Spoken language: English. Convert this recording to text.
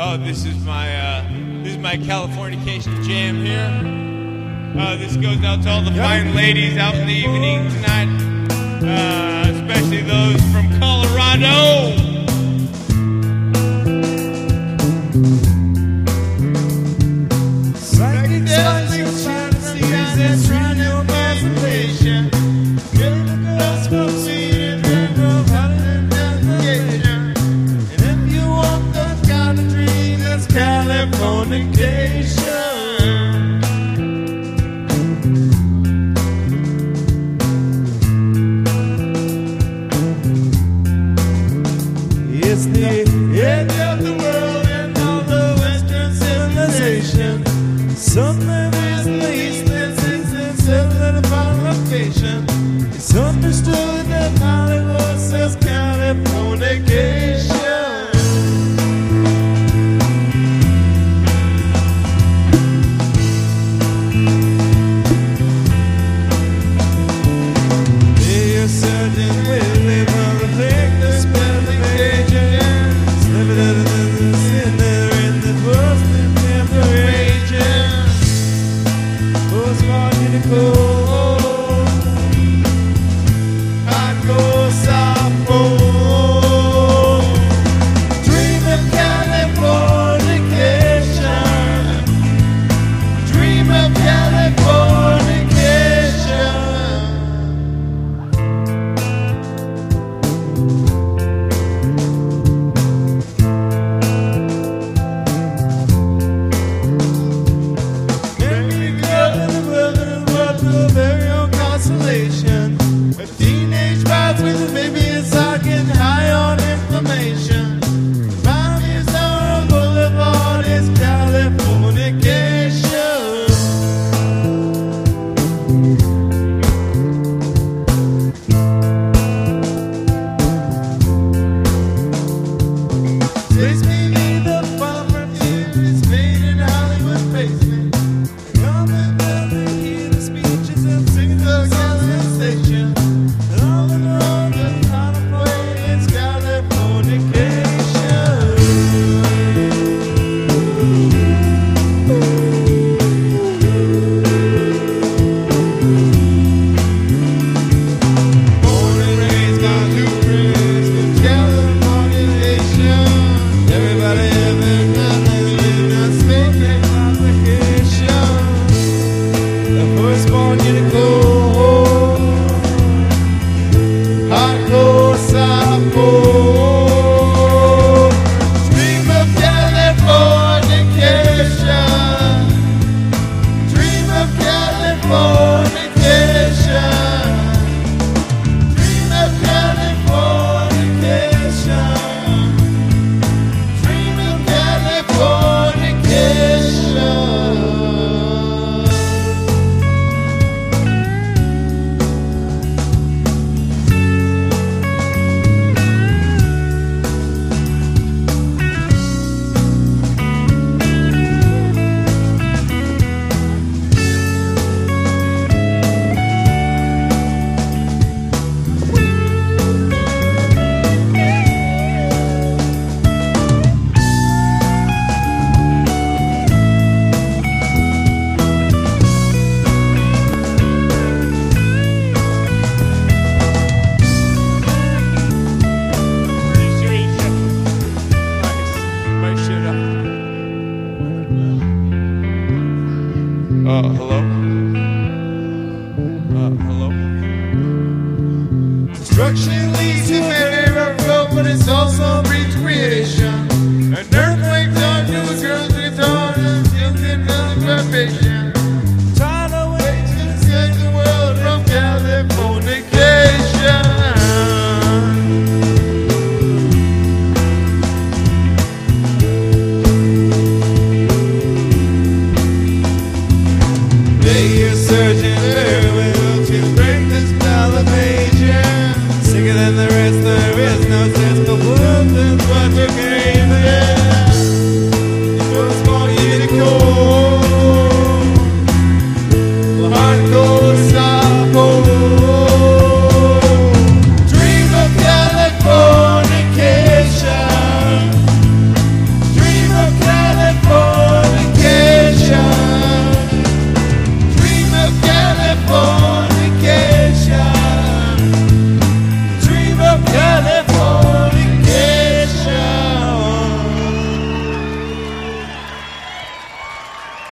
This is my Californication jam here. This goes out to all the fine ladies out in the evening tonight, especially those from Colorado. Psychedelic fantasies and trial masturbation. Get the girls from seeing and from having investigation. And if you want that kind of dream, that's Californication. It's the edge of the world and all the Western civilization. Something is least and six and seven at a final location. It's understood that Hollywood says Californication. They are certain will live on the thing the spelling agent. Slip it out of the sinner in the world's temperature. Dream of Californication. Dream of Californication. A teenage bride with a baby inside getting high on inflammation. Find is on a boulevard, it's Californication. Takes me near the farm from here, it's made in Hollywood basement. Come and let me hear the speeches and sing the station. All in all, the kind of way it's Californication. Born and raised by two friends with Californication. Everybody ever nothing living on space vacation. The firstborn unicorn. Hardcore Sapo. Dream of Californication. Dream of Californication. Dream of Californication. Dream of Californication. Hello? Hello? Destruction